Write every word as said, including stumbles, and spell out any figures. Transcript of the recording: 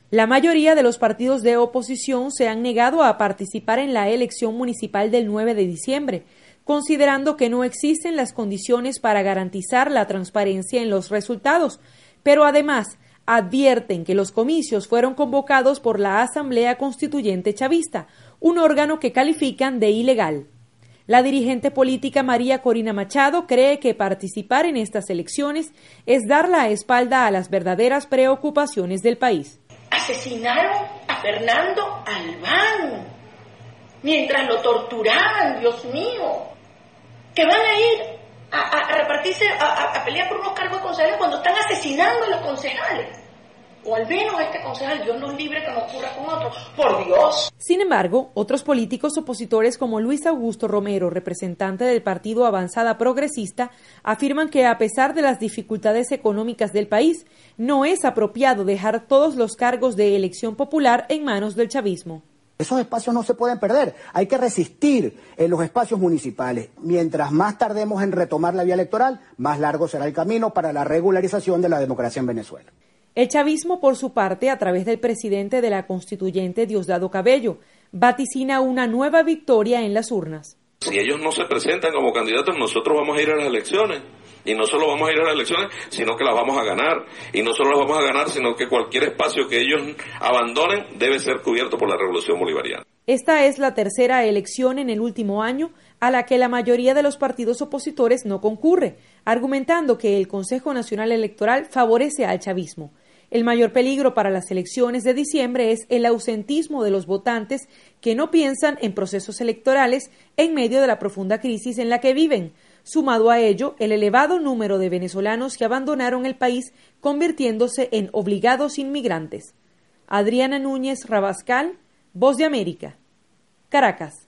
La mayoría de los partidos de oposición se han negado a participar en la elección municipal del nueve de diciembre, considerando que no existen las condiciones para garantizar la transparencia en los resultados, pero además advierten que los comicios fueron convocados por la Asamblea Constituyente Chavista, un órgano que califican de ilegal. La dirigente política María Corina Machado cree que participar en estas elecciones es dar la espalda a las verdaderas preocupaciones del país. Asesinaron a Fernando Albán mientras lo torturaban, Dios mío, que van a ir a, a, a repartirse, a, a pelear por unos cargos de concejales cuando están asesinando a los concejales. O al menos a este concejal, Dios nos libre que no ocurra con otro, por Dios. Sin embargo, otros políticos opositores como Luis Augusto Romero, representante del Partido Avanzada Progresista, afirman que a pesar de las dificultades económicas del país, no es apropiado dejar todos los cargos de elección popular en manos del chavismo. Esos espacios no se pueden perder, hay que resistir en los espacios municipales. Mientras más tardemos en retomar la vía electoral, más largo será el camino para la regularización de la democracia en Venezuela. El chavismo, por su parte, a través del presidente de la Constituyente, Diosdado Cabello, vaticina una nueva victoria en las urnas. Si ellos no se presentan como candidatos, nosotros vamos a ir a las elecciones. Y no solo vamos a ir a las elecciones, sino que las vamos a ganar. Y no solo las vamos a ganar, sino que cualquier espacio que ellos abandonen debe ser cubierto por la Revolución Bolivariana. Esta es la tercera elección en el último año a la que la mayoría de los partidos opositores no concurre, argumentando que el Consejo Nacional Electoral favorece al chavismo. El mayor peligro para las elecciones de diciembre es el ausentismo de los votantes que no piensan en procesos electorales en medio de la profunda crisis en la que viven. Sumado a ello, el elevado número de venezolanos que abandonaron el país convirtiéndose en obligados inmigrantes. Adriana Núñez Rabascal, Voz de América, Caracas.